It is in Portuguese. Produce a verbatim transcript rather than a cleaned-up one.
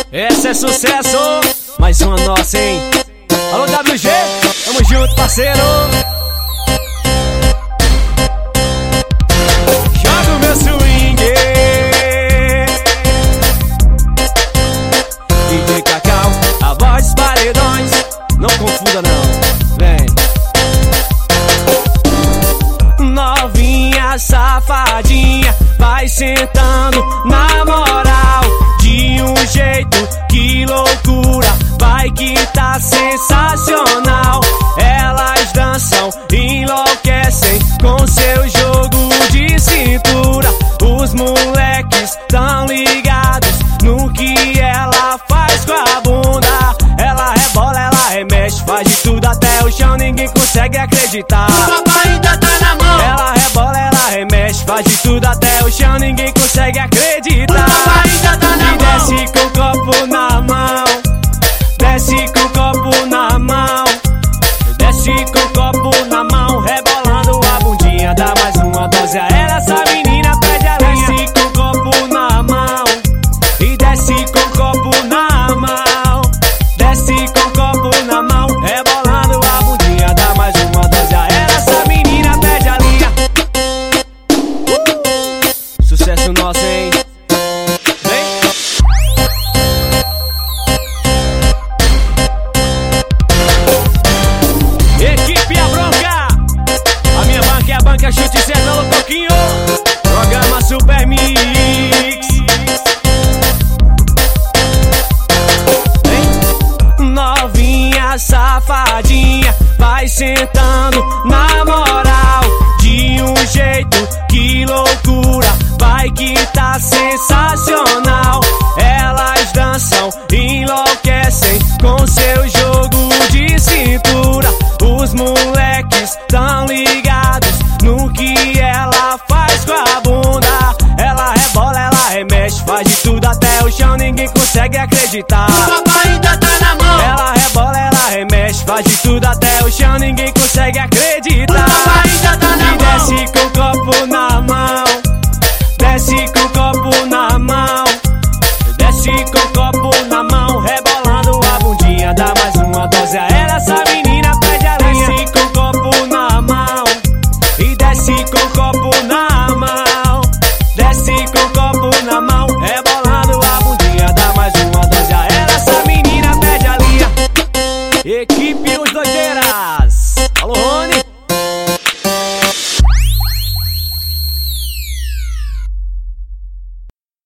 Esse é sucesso, mais uma nossa, hein? Alô W G, tamo junto, parceiro. Joga o meu swing, D J Cacau, a voz dos paredões. Não confunda não, vem. Novinha safadinha, vai sentando na moral, de um jeito que loucura, vai que tá sensacional. Elas dançam, enlouquecem com seu jogo de cintura. Os moleques tão ligados no que ela faz com a bunda. Ela rebola, ela remexe, faz de tudo até o chão, ninguém consegue acreditar. O papai ainda tá na mão. Ela rebola, ela remexe, faz de tudo até o chão, ninguém consegue acreditar. O papai ainda tá na e mão. desce com o copo na mão, desce com o copo na mão, desce com o copo na mão, rebolando a bundinha, dá mais uma dose a ela, essa menina pede a linha. Desce com o copo na mão, e desce com o copo na mão, desce com o copo na mão, rebolando a bundinha, dá mais uma dose a ela, essa menina pede a linha. uh! Sucesso nosso, hein? Banca Chute Certa no Coquinho, programa Super Mix. Hein? Novinha safadinha, vai sentando na moral, de um jeito que loucura, vai que tá sensacional. Elas dançam, enlouquecem com seu jogo de cintura. Os moleques tão ligados no que ela faz com a bunda. Ela rebola, ela remexe, faz de tudo até o chão, ninguém consegue acreditar. O papai ainda tá na mão. Ela rebola, ela remexe, faz de tudo até o chão, ninguém consegue acreditar.